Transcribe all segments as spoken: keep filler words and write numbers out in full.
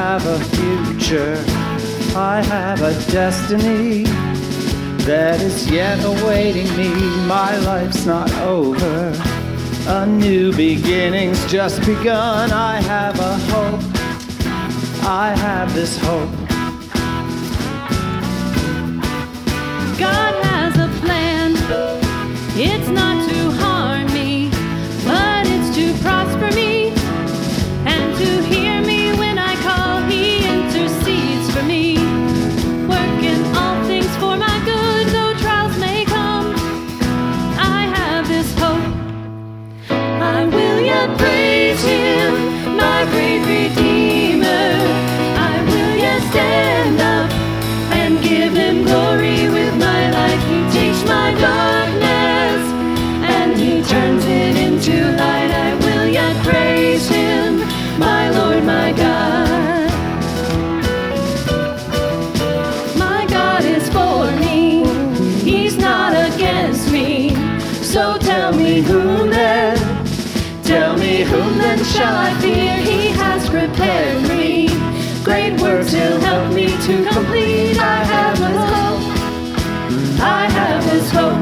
have a future. I have a destiny that is yet awaiting me. My life's not over. A new beginning's just begun. I have a hope. I have this hope. God has a plan. It's not to harm me, but it's to prosper me and to hear me when I call. He intercedes for me, working all things for my good, though trials may come. I have this hope. I will yet praise Him, my great Redeemer. I will yet stand up and give Him glory with my life. He takes my darkness and He turns it into light. I will yet praise Him, my Lord, my God. My God is for me, He's not against me. So tell me whom then, tell me whom then shall I fear? He has prepared me great works, He'll help me to complete. I have His hope, I have His hope.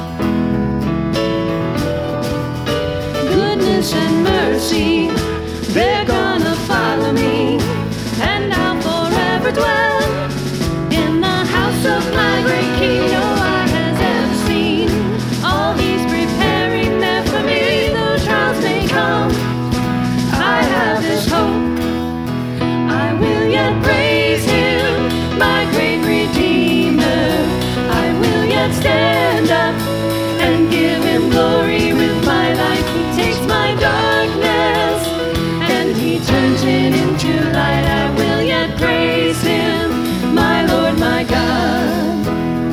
Goodness and mercy, they're gonna follow me, and I'll forever dwell in the house of my great King. No eye has ever seen all He's preparing there for me, though trials may come. I have this hope. I will yet praise Him, my great Redeemer. I will yet stand up and give Him glory with my life. He takes my darkness and He turns it into light. I will yet praise Him, my Lord, my God.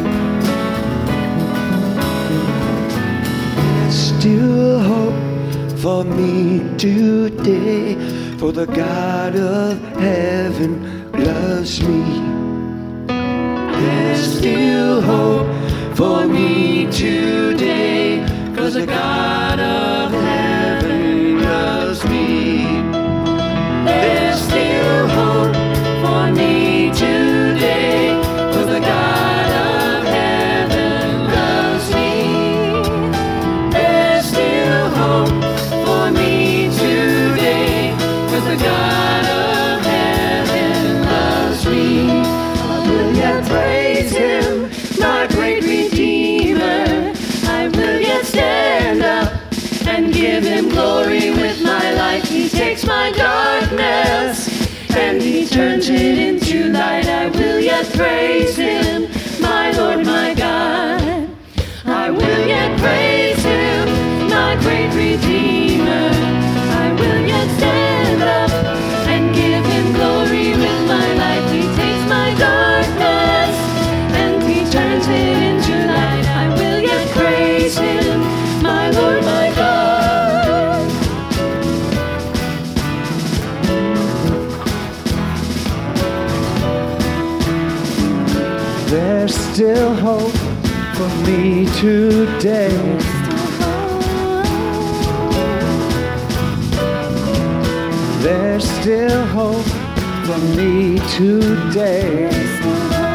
There's still hope for me today, for the God of heaven loves me. There's still hope for me today, 'cause the God of heaven loves me. There's still hope for me today, 'cause the God of heaven loves me. There's still hope for me today, 'cause the God of heaven loves me. I will yet praise Him, my great Redeemer. I will yet stand up and give Him glory with my life. He takes my darkness and He turns it into light. I will yet praise Him, my Lord, my God. I will yet praise Him, my great Redeemer. I will yet stand up and give Him glory with my life. He takes my darkness and He turns it into light. I will yet praise Him, my Lord, my God. There's still hope for me today. There's still hope for me today.